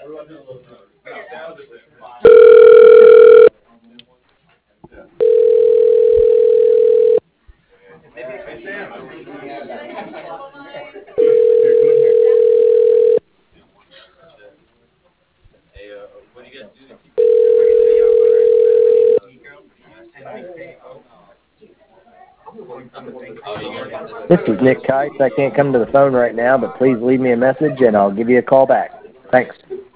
This is Nick Kites. I can't come to the phone right now, but please leave me a message and I'll give you a call back. Thanks.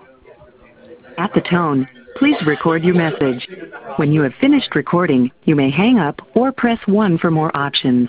At the tone, please record your message. When you have finished recording, you may hang up or press 1 for more options.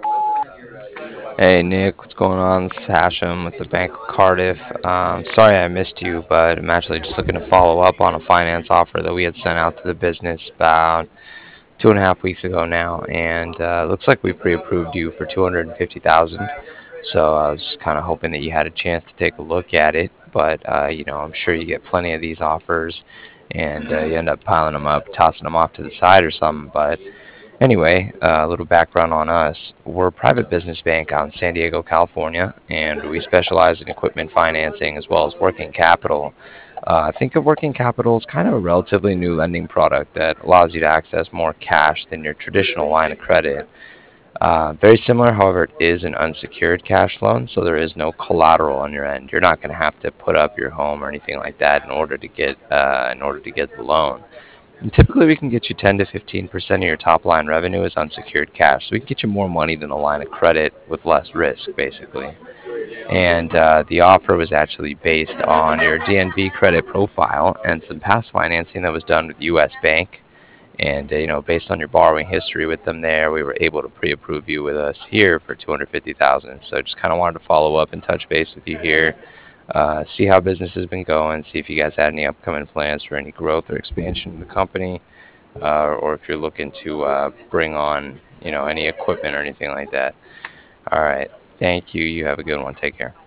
Hey Nick, what's going on? This is Hashem with the Bank of Cardiff. Sorry I missed you, but I'm actually just looking to follow up on a finance offer that we had sent out to the business about 2.5 weeks ago now, and looks like we pre-approved you for $250,000. So I was just kind of hoping that you had a chance to take a look at it, but I'm sure you get plenty of these offers, and you end up piling them up, tossing them off to the side or something. But anyway, a little background on us. We're a private business bank out in San Diego, California, and we specialize in equipment financing as well as working capital. Think of working capital as kind of a relatively new lending product that allows you to access more cash than your traditional line of credit. Very similar, however, it is an unsecured cash loan, so there is no collateral on your end. You're not going to have to put up your home or anything like that in order to get the loan. And typically, we can get you 10 to 15% of your top line revenue as unsecured cash, so we can get you more money than a line of credit with less risk, basically. And the offer was actually based on your DNB credit profile and some past financing that was done with U.S. Bank. And based on your borrowing history with them there, we were able to pre-approve you with us here for $250,000. So just kind of wanted to follow up and touch base with you here, see how business has been going, see if you guys had any upcoming plans for any growth or expansion in the company, or if you're looking to bring on any equipment or anything like that. All right, thank you. You have a good one. Take care.